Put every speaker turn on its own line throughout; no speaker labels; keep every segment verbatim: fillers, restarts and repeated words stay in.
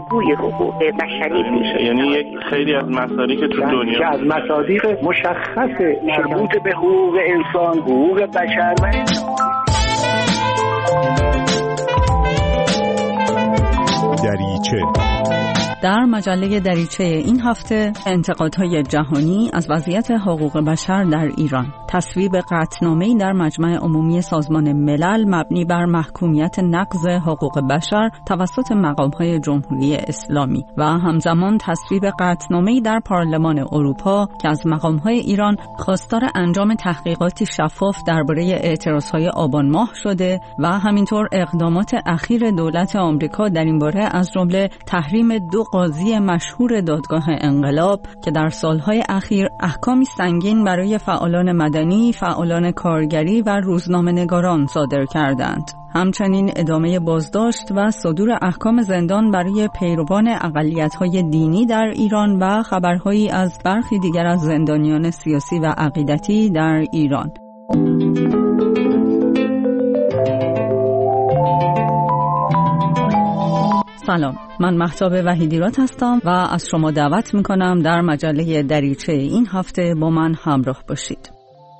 الگوی حقوق بشری میشه.
یعنی یک خیلی از مصادیق تو دنیا
از مصادیق مشخص مربوط به حقوق انسان، حقوق بشر و
دریچه.
در مجله دریچه این هفته انتقادهای جهانی از وضعیت حقوق بشر در ایران، تصویب قطعنامه‌ای در مجمع عمومی سازمان ملل مبنی بر محکومیت نقض حقوق بشر توسط مقام‌های جمهوری اسلامی و همزمان تصویب قطعنامه‌ای در پارلمان اروپا که از مقام‌های ایران خواستار انجام تحقیقاتی شفاف درباره اعتراضهای آبان ماه شده و همینطور اقدامات اخیر دولت آمریکا در این باره از جمله تحریم دو قاضی مشهور دادگاه انقلاب که در سالهای اخیر احکامی سنگین برای فعالان مدنی، فعالان کارگری و روزنامه‌نگاران صادر کردند. همچنین ادامه بازداشت و صدور احکام زندان برای پیروان اقلیت‌های دینی در ایران و خبرهایی از برخی دیگر از زندانیان سیاسی و عقیدتی در ایران. سلام، من مهتاب وحیدیراد هستم و از شما دعوت میکنم در مجله دریچه این هفته با من همراه باشید.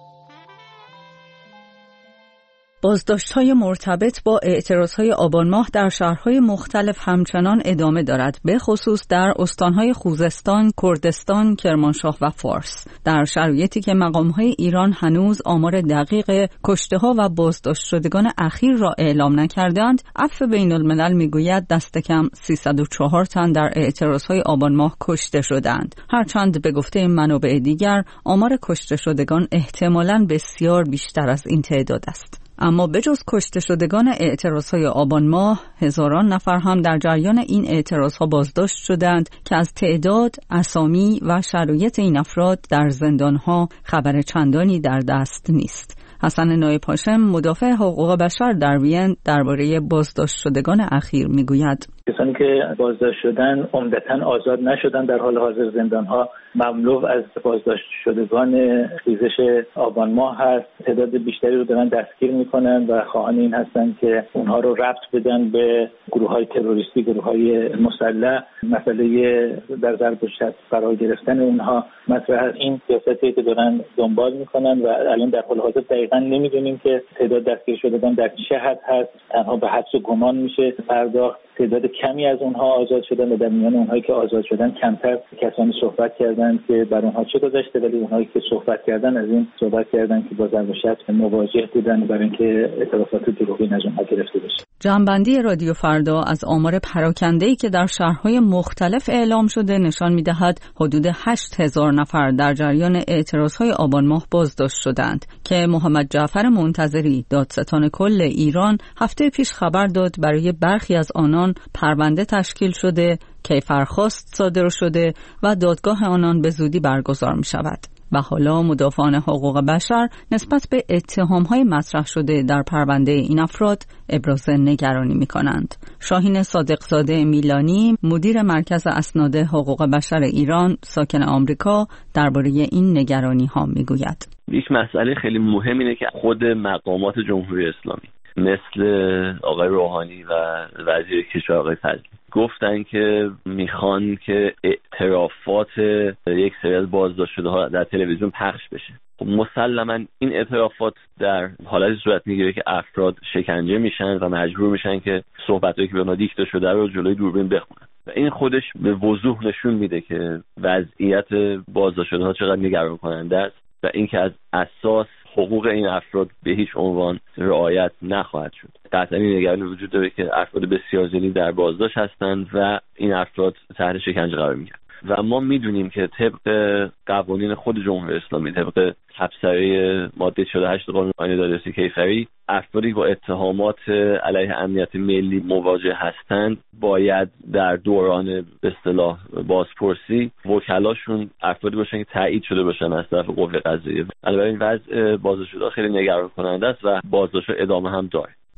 بازداشت‌های مرتبط با اعتراضهای آبان ماه در شهرهای مختلف همچنان ادامه دارد، به خصوص در استانهای خوزستان، کردستان، کرمانشاه و فارس، در شرایطی که مقام‌های ایران هنوز آمار دقیق کشته‌ها و بازداشت شدگان اخیر را اعلام نکردند. عفو بین‌الملل میگوید دست کم سیصد و چهار تن در اعتراضهای آبان ماه کشته شدند، هرچند به گفته منابع دیگر آمار کشته شدگان احتمالاً بسیار بیشتر از این تعداد است. اما بجز کشته شدگان اعتراضهای آبان ماه، هزاران نفر هم در جریان این اعتراضها بازداشت شدند که از تعداد، اسامی و شرایط این افراد در زندانها خبر چندانی در دست نیست. حسن نایب هاشم، مدافع حقوق بشر در وین، درباره بازداشت شدگان اخیر میگوید:
کسانی که بازداشت شدن عمدتاً آزاد نشدن. در حال حاضر زندان‌ها مملو از بازداشت شدگان خیزش آبان ماه هست. تعداد بیشتری رو دارن دستگیر میکنن و خواهان این هستن که اونها رو ربط بدن به گروه‌های تروریستی، گروه‌های مسلح. مسئله در ضرب و شتم قرار گرفتن اونها مطرح است. این سیاستی که دارن دنبال میکنن و الان در حال حاضر دقیقاً نمیدونیم که تعداد دستگیر شدگان در چه حد هست. تنها به حدس و گمان میشه پرداخت. تعداد کمی از اونها آزاد شدن و در میان اونهایی که آزاد شدن کمتر کسانی صحبت کردند که بر اونها چه گذشته، ولی اونهایی که صحبت کردن از این صحبت کردن که با ضرب و شتم مواجه بودن برای اینکه اعترافات دروغین از اونها گرفته بشه.
جمع‌بندی رادیو فردا از آمار پراکنده‌ای که در شهرهای مختلف اعلام شده نشان می‌دهد حدود هشت هزار نفر در جریان اعتراضهای آبان ماه بازداشت شدند که محمد جعفر منتظری، دادستان کل ایران، هفته پیش خبر داد برای برخی از آنان پرونده تشکیل شده، کیفرخواست صادر شده و دادگاه آنان به زودی برگزار می شود. و حالا مدافعان حقوق بشر نسبت به اتهام‌های مطرح شده در پرونده این افراد ابراز نگرانی می‌کنند. شاهین صادقزاده میلانی، مدیر مرکز اسناد حقوق بشر ایران، ساکن آمریکا، درباره این نگرانی‌ها می‌گوید:
یک مسئله خیلی مهم اینه که خود مقامات جمهوری اسلامی مثل آقای روحانی و وزیر کشور آقای فضلی گفتن که میخوان که اعترافات یک سری از بازداشت شده ها در تلویزیون پخش بشه. مسلماً این اعترافات در حالتی صورت میگیره که افراد شکنجه میشن و مجبور میشن که صحبتایی که به اونها دیکته شده رو جلوی دوربین بخونن و این خودش به وضوح نشون میده که وضعیت بازداشت شده ها چقدر نگران کننده است و اینکه از اساس حقوق این افراد به هیچ عنوان رعایت نخواهد شد. قطعاً این نگرانی وجود داره که افراد بسیار زیادی در بازداشت هستند و این افراد تحت شکنجه قرار میگیرن و ما میدونیم که طبق قوانین خود جمهوری اسلامی، طبق تبصره ماده چهل و هشت قانون آیین دادرسی کیفری، افرادی با اتهامات علیه امنیت ملی مواجه هستند باید در دوران به اصطلاح بازپرسی وکلاشون افرادی باشن که تایید شده باشن از طرف قوه قضاییه. البته این وضع بازداشت شده خیلی نگران کننده است و بازداشت ادامه هم داره.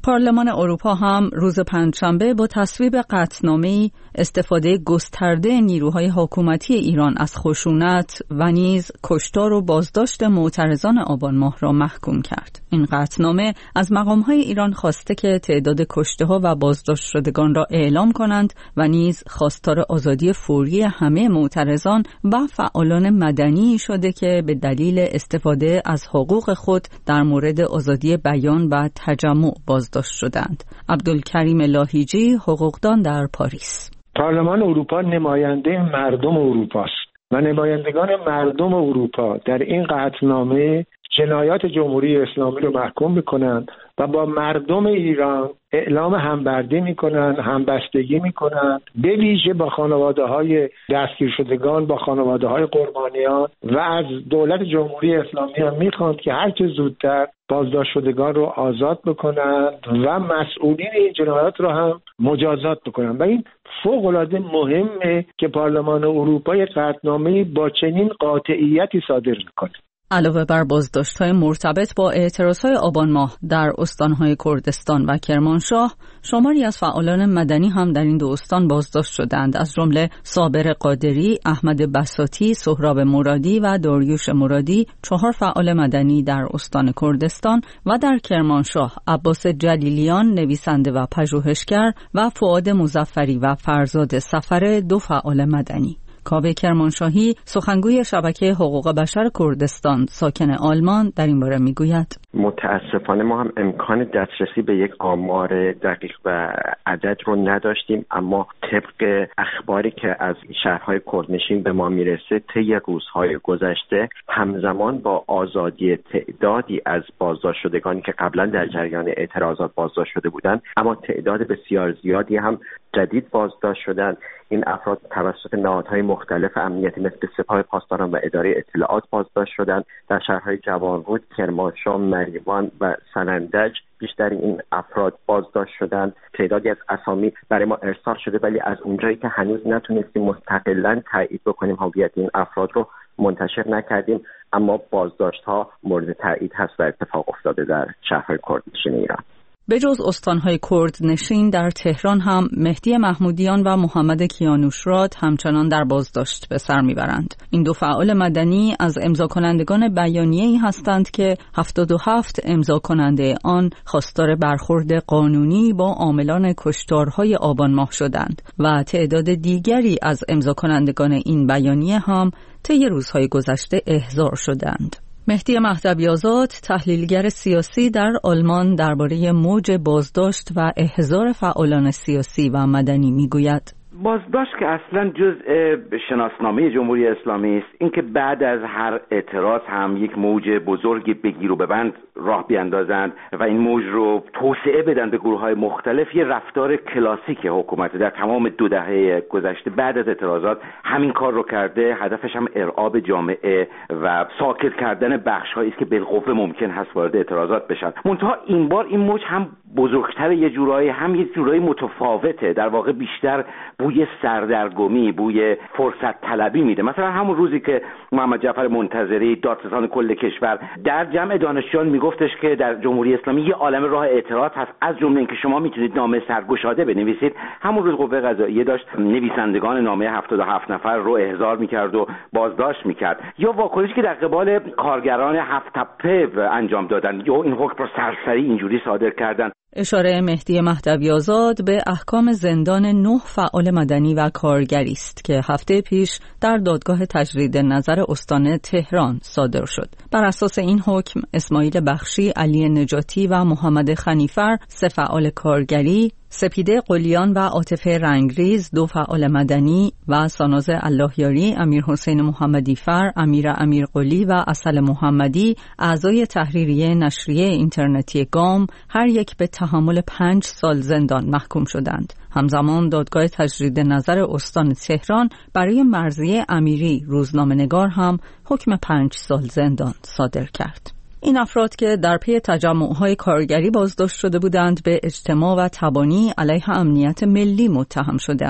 پارلمان اروپا هم روز پنجشنبه با تصویب قطعنامه‌ای استفاده گسترده نیروهای حکومتی ایران از خشونت و نیز کشتار و بازداشت معترضان آبان ماه را محکوم کرد. این قطعنامه از مقام‌های ایران خواسته که تعداد کشته‌ها و بازداشت شدگان را اعلام کنند و نیز خواستار آزادی فوری همه معترضان و فعالان مدنی شده که به دلیل استفاده از حقوق خود در مورد آزادی بیان و تجمع بازداشت شدند. عبدالکریم لاهیجی، حقوقدان در پاریس:
پارلمان اروپا نماینده مردم اروپا است و نمایندگان مردم اروپا در این قطعنامه جنایات جمهوری اسلامی رو محکوم میکنند و با مردم ایران اعلام همبردی میکنند، همبستگی میکنند، به ویژه با خانواده های دستگیر شدگان، با خانواده های قربانیان، و از دولت جمهوری اسلامی هم میخواند که هر چه زودتر بازداشت شدگان رو آزاد بکنند و مسئولین این جنایات رو هم مجازات بکنند. و این فوق العاده مهمه که پارلمان اروپا یک قطعنامه با چنین قاطعیتی صادر میکنه.
علاوه بر بازداشت‌های مرتبط با اعتراضهای آبان ماه در استان‌های کردستان و کرمانشاه، شماری از فعالان مدنی هم در این دو استان بازداشت شدند، از جمله صابر قادری، احمد بساطی، سهراب مرادی و داریوش مرادی، چهار فعال مدنی در استان کردستان، و در کرمانشاه عباس جلیلیان، نویسنده و پژوهشگر، و فؤاد مظفری و فرزاد سفر، دو فعال مدنی. کاوه کرمانشاهی، سخنگوی شبکه حقوق بشر کردستان ساکن آلمان، در این باره میگوید:
متاسفانه ما هم امکان دسترسی به یک آمار دقیق و عدد رو نداشتیم، اما طبق اخباری که از شهرهای کردنشین به ما میرسه، طی روزهای گذشته همزمان با آزادی تعدادی از بازداشت شدگانی که قبلا در جریان اعتراضات بازداشت شده بودند، اما تعداد بسیار زیادی هم جدید بازداشت شدند. این افراد توسط نهادهای مختلف امنیتی مثل سپاه پاسداران و اداره اطلاعات بازداشت شدند. در شهرهای جوانرود، کرمانشاه، مریوان و سنندج بیشتر این افراد بازداشت شدند. تعدادی از اسامی برای ما ارسال شده، ولی از اونجایی که هنوز نتونستیم مستقلاً تایید بکنیم هویت این افراد رو منتشر نکردیم، اما بازداشت ها مورد تایید هست و اتفاق افتاده در شهرهای کردنشین ایران.
به جز استانهای کرد نشین، در تهران هم مهدی محمودیان و محمد کیانوشراد همچنان در بازداشت به سر میبرند. این دو فعال مدنی از امضا کنندگان بیانیه‌ای هستند که هفتاد و هفت امضا کننده آن خواستار برخورد قانونی با عاملان کشتارهای آبان ماه شدند و تعداد دیگری از امضا کنندگان این بیانیه هم طی روزهای گذشته احضار شدند. مهدی مهدوی آزاد، تحلیلگر سیاسی در آلمان، درباره موج بازداشت و احضار فعالان سیاسی و مدنی میگوید:
بازداشت که اصلا جزء شناسنامه جمهوری اسلامی است. اینکه بعد از هر اعتراض هم یک موج بزرگی بگیر و ببند راه بیاندازند و این موج رو توسعه بدن به گروه‌های مختلف، یه رفتار کلاسیک حکومت در تمام دو دهه گذشته بعد از اعتراضات همین کار رو کرده. هدفش هم ارعاب جامعه و ساکت کردن بخش‌هایی است که بالقوه ممکن هست وارد اعتراضات بشن. منتها این بار این موج هم بزرگتر، یه جورایی هم یه جورایی متفاوته، در واقع بیشتر بوی سردرگمی، بوی فرصت طلبی میده. مثلا همون روزی که محمد جعفر منتظری، دادستان کل کشور، در جمع دانشجویان میگفتش که در جمهوری اسلامی یه عالمه راه اعتراض هست، از جمله اینکه شما میتونید نامه سرگشاده بنویسید، همون روز قوه قضاییه داشت نویسندگان نامه هفتاد و هفت نفر رو احضار میکرد و بازداشت میکرد. یا واکنشی که در قبال کارگران هفت تپه انجام دادن، یا این حکم رو سرسری اینجوری صادر کردن.
اشاره مهدی مهدوی آزاد به احکام زندان نه فعال مدنی و کارگری است که هفته پیش در دادگاه تجرید نظر استان تهران صادر شد. بر اساس این حکم، اسماعیل بخشی، علی نجاتی و محمد خنیفر، سه فعال کارگری، سپیده قلیان و عاطفه رنگریز، دو فعال مدنی، و ساناز اللهیاری، امیر حسین محمدی فر، امیر امیر قلی و اصل محمدی، اعضای تحریریه نشریه اینترنتی گام، هر یک به تحمل پنج سال زندان محکوم شدند. همزمان دادگاه تجرید نظر استان تهران برای مرضیه امیری، روزنامه‌نگار، هم حکم پنج سال زندان صادر کرد. این افراد که در پی تجمع‌های کارگری بازداشت شده بودند، به اجتماع و تبانی علیه امنیت ملی متهم شدند.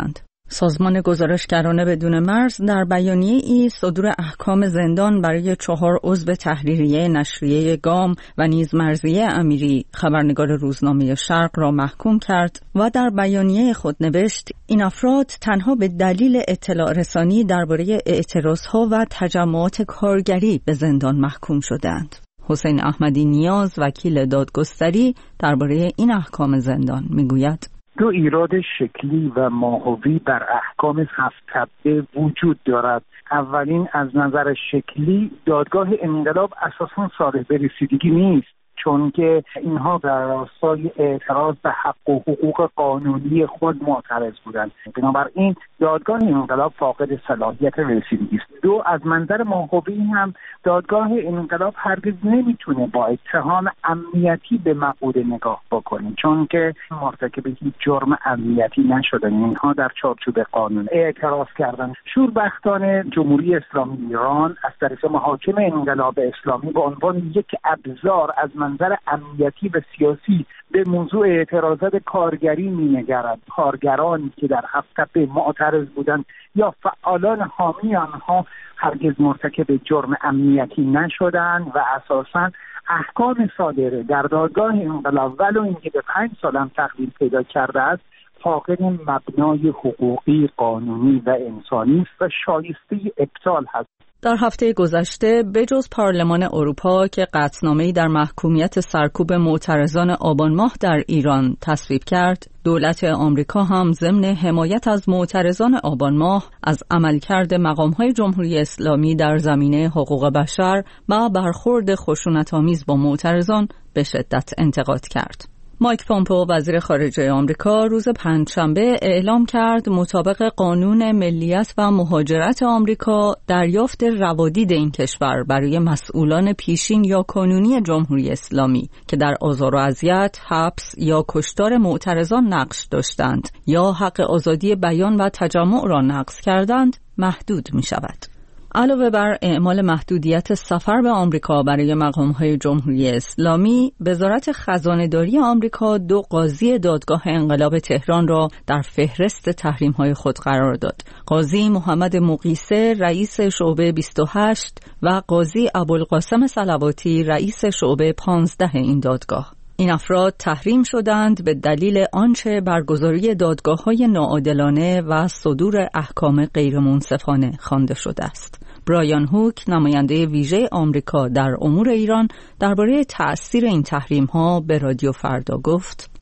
سازمان گزارشگران بدون مرز در بیانیه ای صدور احکام زندان برای چهار عضو تحریریه نشریه گام و نیز مرضیه امیری خبرنگار روزنامه شرق را محکوم کرد و در بیانیه خود نوشت این افراد تنها به دلیل اطلاع رسانی درباره اعتراضها و تجمعات کارگری به زندان محکوم شدند. حسین احمدی نیاز وکیل دادگستری درباره این احکام زندان میگوید
دو ایراد شکلی و ماهوی بر احکام هفت تبعه وجود دارد. اولین از نظر شکلی دادگاه انقلاب اساساً صالح به رسیدگی نیست، چون که اینها در راستای اعتراض به حق و حقوق قانونی خود معترض بودند. بنابراین دادگاه انقلاب فاقد صلاحیت رسیدگی است. دو، از منظر ماهوی هم دادگاه انقلاب هرگز نمیتونه با اتهام امنیتی به مقوله نگاه بکنه، چون که مرتکب هیچ جرم امنیتی نشدن. اینها در چارچوب قانون اعتراض کردن. شوربختانه جمهوری اسلامی ایران از طریق محاکم انقلاب اسلامی به عنوان یک ابزار از منظر امنیتی و سیاسی به موضوع اعتراضات کارگری می‌نگرد. کارگرانی که در هفت تپه معترض بودند یا فعالان حامی آنها هرگز مرتکب جرم امنیتی نشدند و اساساً احکام صادره در دادگاه انقلاب ولو اینکه به پنج سالم تقلیل پیدا کرده است فاقد مبنای حقوقی، قانونی و انسانی است و شایسته ابطال هست.
در هفته گذشته بجز پارلمان اروپا که قطعنامه‌ای در محکومیت سرکوب معترضان آبان ماه در ایران تصویب کرد، دولت آمریکا هم ضمن حمایت از معترضان آبان ماه از عملکرد مقام‌های جمهوری اسلامی در زمینه حقوق بشر و برخورد خشونت‌آمیز با معترضان به شدت انتقاد کرد. مایک پومپئو وزیر خارجه آمریکا روز پنجشنبه اعلام کرد مطابق قانون ملیت و مهاجرت آمریکا دریافت روادید این کشور برای مسئولان پیشین یا کنونی جمهوری اسلامی که در آزار و اذیت، حبس یا کشتار معترضان نقش داشتند یا حق آزادی بیان و تجمع را نقض کردند محدود می شود. علاوه بر اعمال محدودیت سفر به آمریکا برای مقام‌های جمهوری اسلامی، وزارت خزانه‌داری آمریکا دو قاضی دادگاه انقلاب تهران را در فهرست تحریم‌های خود قرار داد. قاضی محمد مقیسه رئیس شعبه بیست و هشت و قاضی ابوالقاسم صلواتی رئیس شعبه پانزده این دادگاه. این افراد تحریم شدند به دلیل آنچه برگزاری دادگاه‌های ناعادلانه و صدور احکام غیرمنصفانه خوانده شده است. برایان هوک، نماینده ویژه آمریکا در امور ایران، درباره تأثیر این تحریم‌ها به رادیو فردا گفت: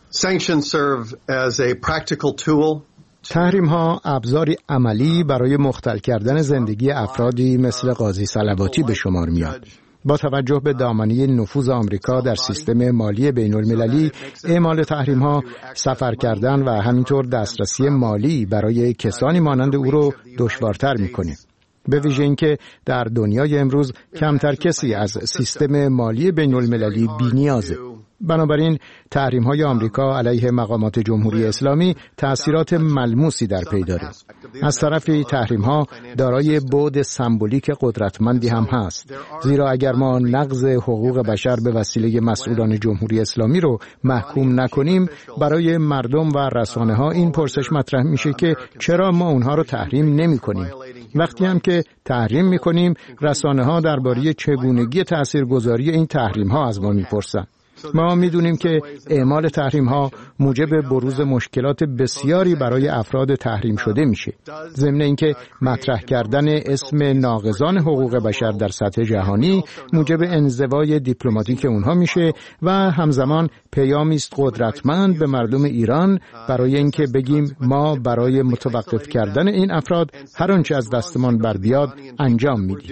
تحریم‌ها ابزاری عملی برای مختل کردن زندگی افرادی مثل قاضی صلواتی به شمار میاد. با توجه به دامنه نفوذ آمریکا در سیستم مالی بین المللی، اعمال تحریم‌ها سفر کردن و همینطور دسترسی مالی برای کسانی مانند او رو دشوارتر می‌کنه. به ویژه اینکه در دنیای امروز کمتر کسی از سیستم مالی بین المللی بی‌نیازه. بنابراین تحریم‌های آمریکا علیه مقامات جمهوری اسلامی تأثیرات ملموسی در پی داره. از طرفی تحریم‌ها دارای بعد سمبولیک قدرتمندی هم هست، زیرا اگر ما نقض حقوق بشر به وسیله مسئولان جمهوری اسلامی رو محکوم نکنیم، برای مردم و رسانه‌ها این پرسش مطرح میشه که چرا ما اونها رو تحریم نمی‌کنیم. وقتی هم که تحریم می‌کنیم، رسانه‌ها درباره چگونگی تاثیرگذاری این تحریم‌ها از ما می‌پرسن. ما میدونیم که اعمال تحریم‌ها موجب بروز مشکلات بسیاری برای افراد تحریم شده میشه. ضمن اینکه مطرح کردن اسم ناقضان حقوق بشر در سطح جهانی موجب انزوای دیپلماتیک اونها میشه و همزمان پیامی است قدرتمند به مردم ایران برای اینکه بگیم ما برای متوقف کردن این افراد هر آنچه از دستمان بر بیاد انجام میدیم.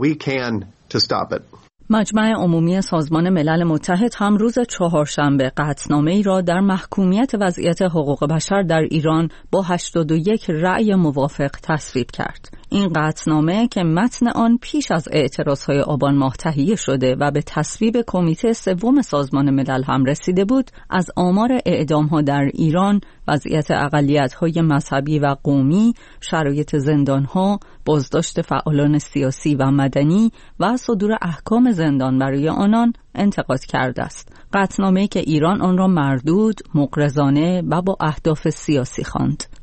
مجمع عمومی سازمان ملل متحد هم روز چهارشنبه قطعنامه‌ای را در محکومیت وضعیت حقوق بشر در ایران با هشتاد و یک رأی موافق تصویب کرد. این قطعنامه که متن آن پیش از اعتراضهای آبان ماه تهیه شده و به تصویب کمیته سوم سازمان ملل هم رسیده بود، از آمار اعدام‌ها در ایران، وضعیت اقلیت‌های مذهبی و قومی، شرایط زندان‌ها، بازداشت فعالان سیاسی و مدنی و صدور احکام زندان برای آنان انتقاد کرده است. قطعنامه‌ای که ایران آن را مردود، مغرضانه و با اهداف سیاسی خواند.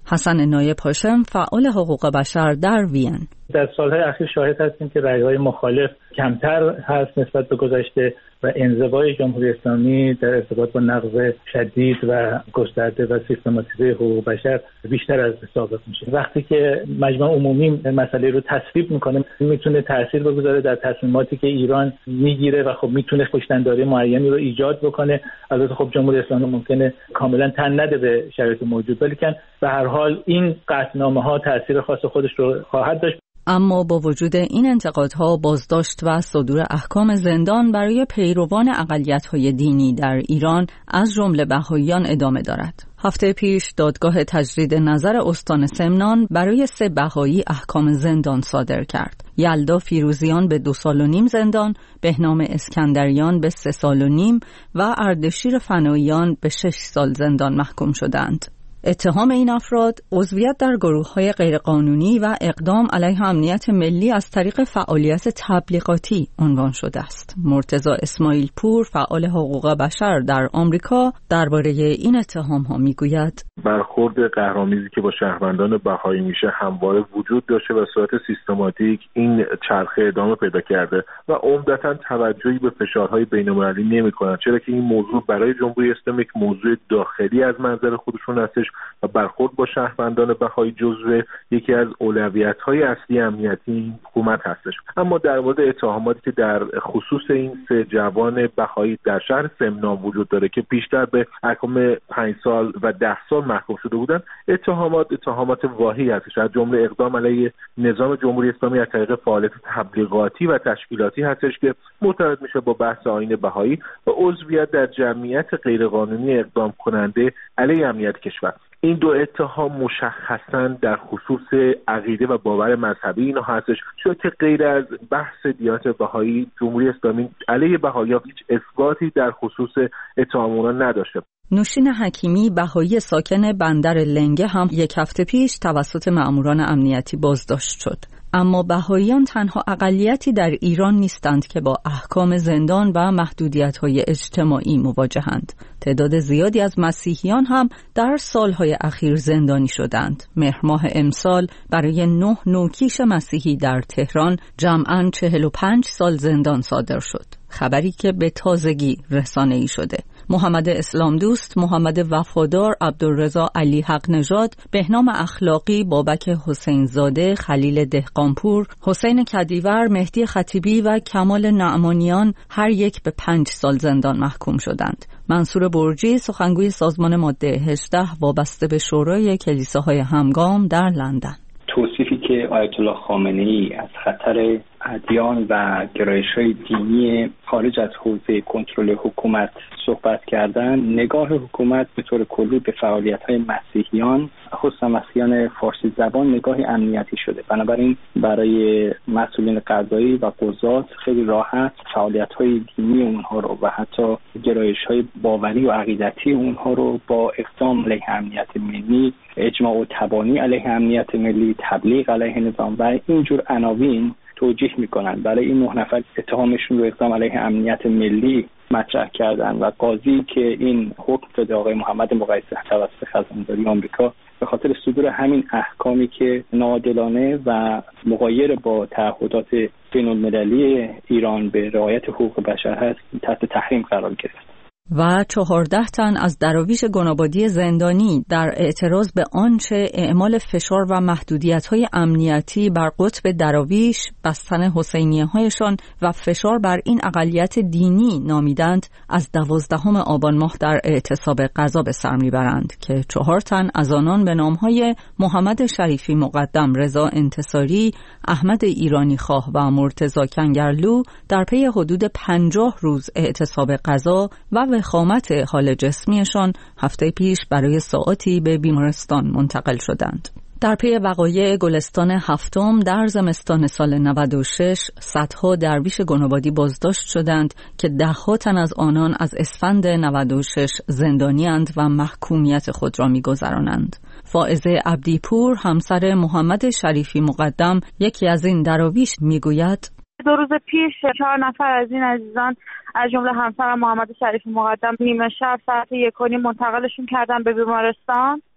حسن نایب هاشم، فعال حقوق بشر در وین:
در سالهای اخیر شاهد هستیم که رأی‌های مخالف کمتر هست نسبت به گذشته و انزوای جمهوری اسلامی در ارتباط با نقض شدید و گسترده و سیستماتیزه حقوق بشر بیشتر از سابق میشه. وقتی که مجمع عمومی مسئله رو تصویب میکنه میتونه تاثیر بگذاره در تصمیماتی که ایران میگیره و خب میتونه خوش‌تنداری معینی رو ایجاد بکنه. البته خب جمهوری اسلامی ممکنه کاملا تن نده به شرایط موجود، ولیکن به هر حال این قطعنامه‌ها تاثیر خاص خودش رو خواهد داشت.
اما با وجود این انتقادها، بازداشت و صدور احکام زندان برای پیروان اقلیت‌های دینی در ایران از جمله بهائیان ادامه دارد. هفته پیش دادگاه تجدید نظر استان سمنان برای سه بهایی احکام زندان صادر کرد. یلدا فیروزیان به دو سال و نیم زندان، بهنام اسکندریان به سه سال و نیم و اردشیر فناییان به شش سال زندان محکوم شدند. اتهام این افراد عضویت در گروه‌های غیرقانونی و اقدام علیه امنیت ملی از طریق فعالیت تبلیغاتی عنوان شده است. مرتضی اسماعیل پور، فعال حقوق بشر در آمریکا، درباره این اتهام‌ها میگوید:
برخورد قهرآمیزی که با شهروندان بهایی میشه همواره وجود داشته و صورت سیستماتیک این چرخه ادامه پیدا کرده و عمدتاً توجهی به فشارهای بین‌المللی نمی‌کنند، چرا که این موضوع برای جمهوری اسلامی یک موضوع داخلی از منظر خودشون هستش و برخورد با شهروندان بهایی جزو یکی از اولویت‌های اصلی امنیتی این حکومت هستش. اما در مورد اتهاماتی که در خصوص این سه جوان بهایی در شهر سمنان وجود داره که بیشتر به احکام پنج سال و ده سال محکوم شده بودند، اتهامات اتهامات واهی هستش، از جمله اقدام علیه نظام جمهوری اسلامی از طریق فعالیت تبلیغاتی و تشکیلاتی هستش که مرتبط میشه با بحث آیین بهایی و عضویت در جمعیت غیرقانونی اقدام کننده علیه امنیت کشور. این دو اتهام مشخصاً در خصوص عقیده و باور مذهبی اینا هستش، چون که غیر از بحث دیانت بهایی جمهوری اسلامی علیه بهایی‌ها هیچ اثباتی در خصوص اتهام اونا نداشته.
نوشین حکیمی، بهایی ساکن بندر لنگه، هم یک هفته پیش توسط مأموران امنیتی بازداشت شد. اما بهاییان تنها اقلیتی در ایران نیستند که با احکام زندان و محدودیت‌های اجتماعی مواجهند. تعداد زیادی از مسیحیان هم در سالهای اخیر زندانی شدند. مهر ماه امسال برای نه نوکیش مسیحی در تهران جمعاً چهل و پنج سال زندان صادر شد. خبری که به تازگی رسانه‌ای شده. محمد اسلام دوست، محمد وفادار، عبدالرضا علی حق نژاد، بهنام اخلاقی، بابک حسین زاده، خلیل دهقانپور، حسین کدیور، مهدی خطیبی و کمال نعمانیان هر یک به پنج سال زندان محکوم شدند. منصور برجی، سخنگوی سازمان ماده هجده وابسته به شورای کلیساهای همگام در لندن:
توصیفی که آیت الله خامنه‌ای از خطر ادیان و گرایش‌های دینی خارج از حوزه کنترل حکومت صحبت کردن، نگاه حکومت به طور کلی به فعالیت‌های مسیحیان، خصوصا مسیحیان فارسی زبان، نگاهی امنیتی شده. بنابراین برای مسئولین قضایی و قضات خیلی راحت فعالیت‌های دینی اونها رو و حتی گرایش‌های باوری و عقیدتی اونها رو با اقدام علیه امنیت ملی، اجماع و تبانی علیه امنیت ملی، تبلیغ علیه نظام و اینجور عناوین توجیه میکنن. برای این نه نفر اتهامشون رو اقدام علیه امنیت ملی مطرح کردن و قاضی که این حکم داده، آقای محمد مقیسه توسط خزانداری آمریکا، به خاطر صدور همین احکامی که ناعادلانه و مغایر با تعهدات بین المللی ایران به رعایت حقوق بشر هست، تحت تحریم قرار گرفت.
و چهارده تن از دراویش گنابادی زندانی در اعتراض به آنچه اعمال فشار و محدودیت‌های امنیتی بر قطب دراویش، بستن حسینیه‌هایشان و فشار بر این اقلیت دینی نامیدند، از دوازدهم آبان ماه در اعتصاب غذا به سر میبرند که چهار تن از آنان به نام‌های محمد شریفی مقدم، رضا انتصاری، احمد ایرانی خواه و مرتضی کنگرلو در پی حدود پنجاه روز اعتصاب غذا و وخامت حال جسمیشان هفته پیش برای ساعاتی به بیمارستان منتقل شدند. در پی وقایع گلستان هفتم در زمستان سال نود و شش، صدها درویش گنابادی بازداشت شدند که ده‌ها تن از آنان از اسفند نود و شش زندانی‌اند و محکومیت خود را می‌گذرانند. فائزه عبدیپور، همسر محمد شریفی مقدم، یکی از این دراویش، می‌گوید:
دو روز پیش چهار نفر از این عزیزان از جمله همسرم محمد شریفی مقدم نیمه شب ساعت یک و نیم منتقلشون کردن به بیمارستان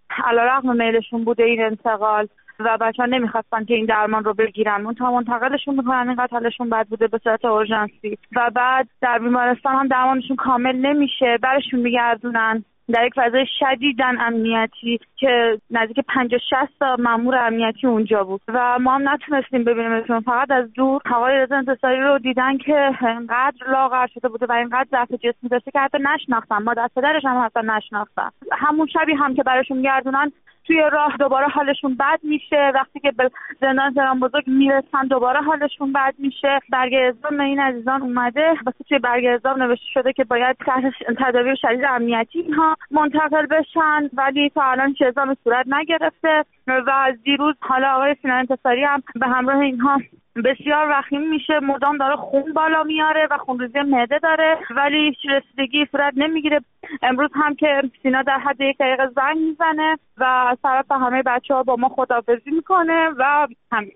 علیرغم میلشون بوده این انتقال و بچه ها نمیخواستن که این درمان رو بگیرن، منتها منتقلشون میکنن اینقدر حالشون بد بوده به صورت اورژانسی و بعد در بیمارستان هم درمانشون کامل نمیشه، برشون میگردونن در یک فضای شدیداً امنیتی که نزدیک پنجاه شصت تا مأمور امنیتی اونجا بود و ما هم نتونستیم ببینیمشون. فقط از دور آقای رضا انتصاری رو دیدن که انقدر لاغر شده بوده و اینقدر ضعف جسمی داشته که حتی نشناختن، ما دست پدرش هم حتی نشناختن. همون شبی هم که براشون میگردونن توی راه دوباره حالشون بد میشه، وقتی که به زندان تهران بزرگ میرسن دوباره حالشون بد میشه. برگه اعزام این عزیزان اومده، واسه توی برگه اعزام نوشته شده که باید تحت تدابیر شدید امنیتی اینها منتقل بشن، ولی تا الان هیچ اعزامی صورت نگرفته و از دیروز حالا آقای سینان انتصاری هم به همراه اینها بسیار وخیم میشه، مدام داره خون بالا میاره و خونریزی معده داره ولی هیچ رسیدگی صورت نمیگیره. امروز هم که سینا در حد یک دقیقه زنگ میزنه و از طرف همه بچه ها با ما خداحافظی میکنه و همین.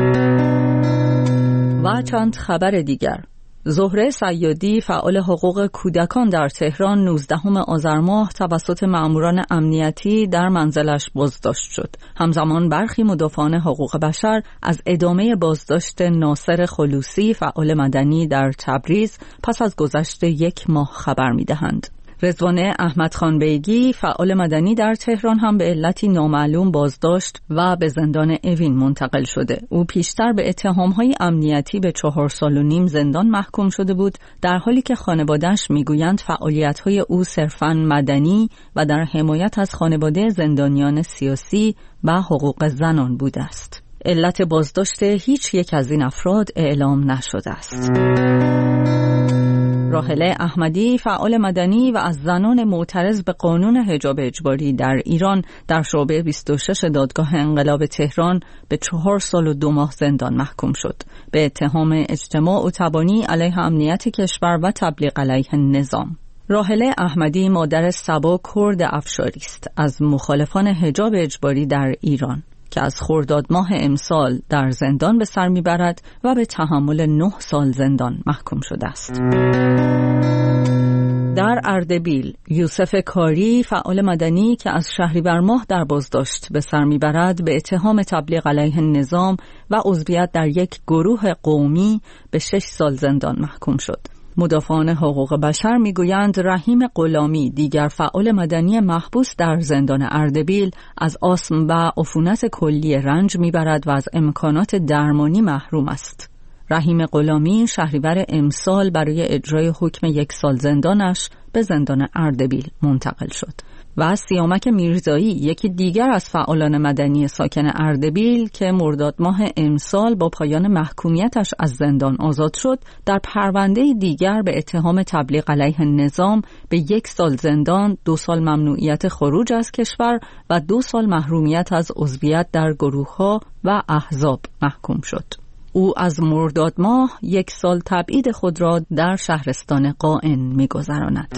و چند خبر دیگر. زهره صیادی فعال حقوق کودکان در تهران نوزدهم آذر ماه توسط مأموران امنیتی در منزلش بازداشت شد. همزمان برخی مدافعان حقوق بشر از ادامه بازداشت ناصر خلوصی فعال مدنی در تبریز پس از گذشت یک ماه خبر می‌دهند. رضوانه احمدخان بیگی فعال مدنی در تهران هم به علتی نامعلوم بازداشت و به زندان اوین منتقل شده. او پیشتر به اتهام‌های امنیتی به چهار سال و نیم زندان محکوم شده بود، در حالی که خانواده‌اش میگویند فعالیت‌های او صرفاً مدنی و در حمایت از خانواده زندانیان سیاسی و حقوق زنان بوده است. علت بازداشت هیچ یک از این افراد اعلام نشده است. راحله احمدی فعال مدنی و از زنان معترض به قانون حجاب اجباری در ایران در شعبه بیست و شش دادگاه انقلاب تهران به چهار سال و دو ماه زندان محکوم شد به اتهام اجتماع و تبانی علیه امنیت کشور و تبلیغ علیه نظام. راحله احمدی مادر صبا کرد افشاری است از مخالفان حجاب اجباری در ایران که از خرداد ماه امسال در زندان به سر میبرد و به تحمل نه سال زندان محکوم شده است. در اردبیل یوسف کاری فعال مدنی که از شهریور ماه در بازداشت به سر میبرد به اتهام تبلیغ علیه نظام و عضویت در یک گروه قومی به شش سال زندان محکوم شد. مدافعان حقوق بشر میگویند رحیم غلامی دیگر فعال مدنی محبوس در زندان اردبیل از آسم و عفونت کلی رنج میبرد و از امکانات درمانی محروم است. رحیم غلامی شهریور امسال برای اجرای حکم یک سال زندانش به زندان اردبیل منتقل شد. و سیامک میرزایی یکی دیگر از فعالان مدنی ساکن اردبیل که مرداد ماه امسال با پایان محکومیتش از زندان آزاد شد در پرونده دیگر به اتهام تبلیغ علیه نظام به یک سال زندان، دو سال ممنوعیت خروج از کشور و دو سال محرومیت از عضویت در گروه‌ها و احزاب محکوم شد. او از مرداد ماه یک سال تبعید خود را در شهرستان قائن می‌گذراند.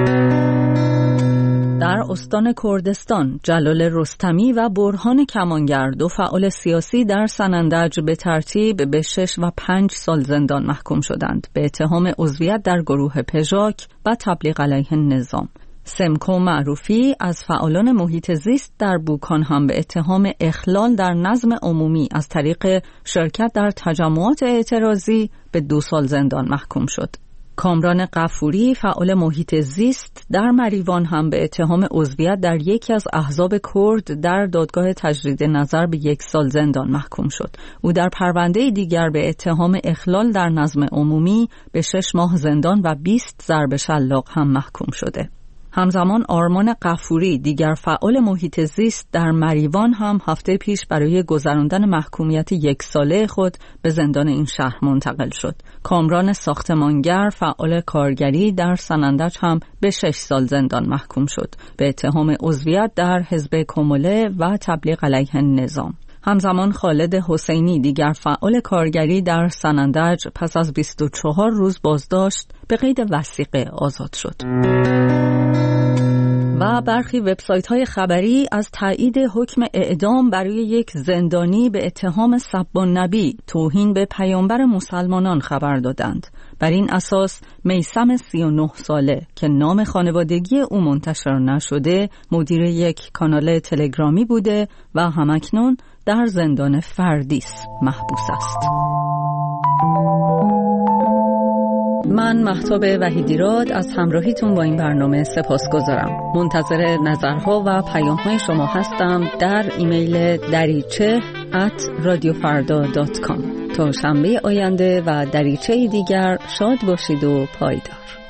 در استان کردستان جلال رستمی و برهان کمانگر دو فعال سیاسی در سنندج به ترتیب به شش و پنج سال زندان محکوم شدند به اتهام عضویت در گروه پژاک و تبلیغ علیه نظام. سمکو معروفی از فعالان محیط زیست در بوکان هم به اتهام اخلال در نظم عمومی از طریق شرکت در تجمعات اعتراضی به دو سال زندان محکوم شد. کامران غفوری فعال محیط زیست در مریوان هم به اتهام عضویت در یکی از احزاب کرد در دادگاه تجدید نظر به یک سال زندان محکوم شد. او در پرونده دیگر به اتهام اخلال در نظم عمومی به شش ماه زندان و بیست ضرب شلاق هم محکوم شده. همزمان آرمان غفوری دیگر فعال محیط زیست در مریوان هم هفته پیش برای گذراندن محکومیت یک ساله خود به زندان این شهر منتقل شد. کامران ساختمانگر فعال کارگری در سنندج هم به شش سال زندان محکوم شد به اتهام عضویت در حزب کموله و تبلیغ علیه نظام. همزمان خالد حسینی دیگر فعال کارگری در سنندج پس از بیست و چهار روز بازداشت به قید وثیقه آزاد شد. و برخی وبسایت‌های خبری از تایید حکم اعدام برای یک زندانی به اتهام سب النبی، توهین به پیامبر مسلمانان خبر دادند. بر این اساس میثم سی و نه ساله که نام خانوادگی او منتشر نشده، مدیر یک کانال تلگرامی بوده و همکنون در زندان فردیس محبوس است. من مهتاب وحیدیراد از همراهیتون با این برنامه سپاسگزارم. منتظر نظرها و پیام‌های شما هستم در ایمیل دریچه ات رادیو فردا دات کام. تا شنبه آینده و دریچه دیگر شاد باشید و پایدار.